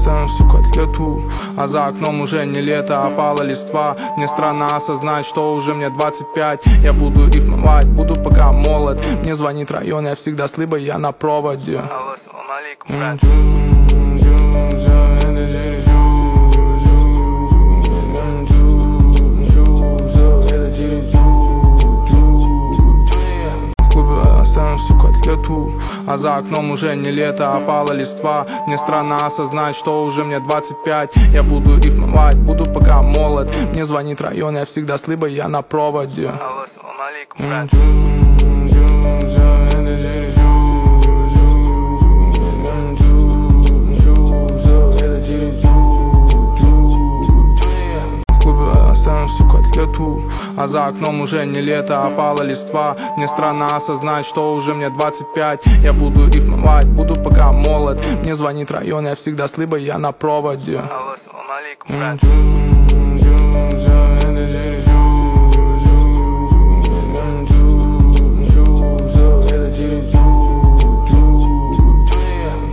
оставим всю котлету. А за окном уже не лето, опала листва. Мне странно осознать, что уже мне 25. Я буду рифмовать, буду пока молод. Мне звонит район, я всегда с либо я на проводе. Оставим всю котлету. А за окном уже не лето, опала листва. Мне странно осознать, что уже мне 25. Я буду рифмовать, буду пока молод. Мне звонит район, я всегда с либо я на проводе. Оставим всю котлету. А за окном уже не лето, опала листва. Мне странно осознать, что уже мне 25. Я буду рифмовать, буду пока молод. Мне звонит район, я всегда с либо я на проводе.